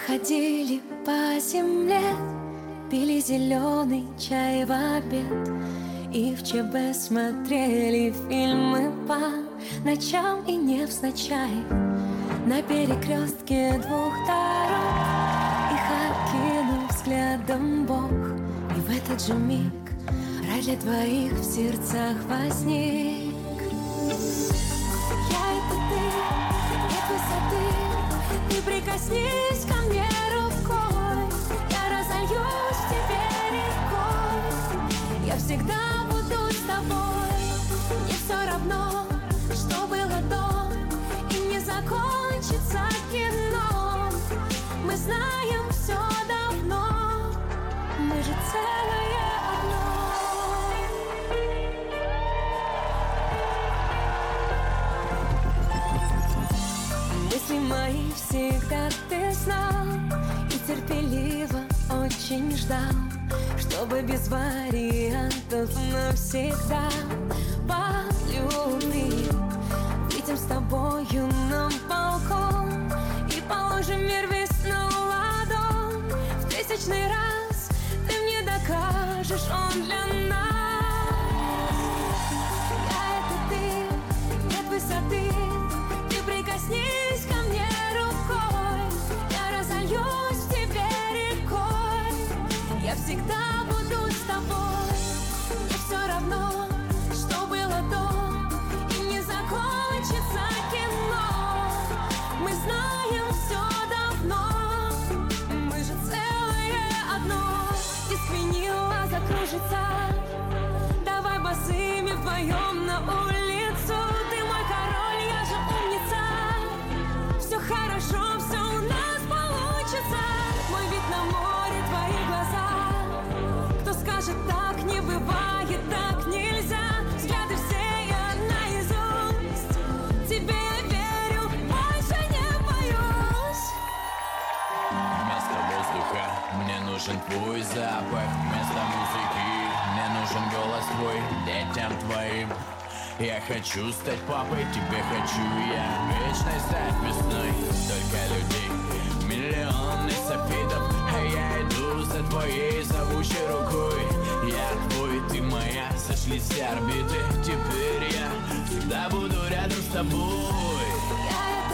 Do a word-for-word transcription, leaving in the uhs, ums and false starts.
ходили по земле, пили зеленый чай в обед и в ЧБ смотрели фильмы по ночам и невзначай. На перекрестке двух дорог их окинул взглядом Бог, и в этот же миг рай для двоих в сердцах возник. Я — это ты, нет высоты, ты прикоснись ко мне рукой, я разольюсь в тебе рекой, я всегда буду с тобой. Мне все равно, что было до, и не закончится кино. Мы знаем все давно, мы же целое одно. Мысли мои всегда ты знал и терпеливо очень ждал, чтобы без вариантов навсегда полюбить. Выйдем с тобою на балкон и положим мир весь на ладонь. В тысячный раз ты мне докажешь, он для нас. Я — это ты, нет высоты, ты прикоснись ко мне рукой, я разольюсь в тебе рекой, я всегда буду с тобой. Мне все равно, что было до, и не закончится кино. Мы знаем все давно, мы же целое одно. Диск винила закружится, давай босыми вдвоем на улицу. Ты мой король, я же умница, все хорошо, все у нас получится. Мой вид на море, твои глаза, кто скажет так не бывает, так нельзя. Взгляды все я наизусть, тебе я верю, больше не боюсь. Вместо воздуха мне нужен твой запах, вместо музыки мне нужен голос твой, детям твоим. Я хочу стать папой, тебе хочу я, вечной стать весной. Столько людей, миллионы софитов, а я иду за твоей зовущей рукой. Я твой, ты моя, сошлись все орбиты. Теперь я всегда буду рядом с тобой. Я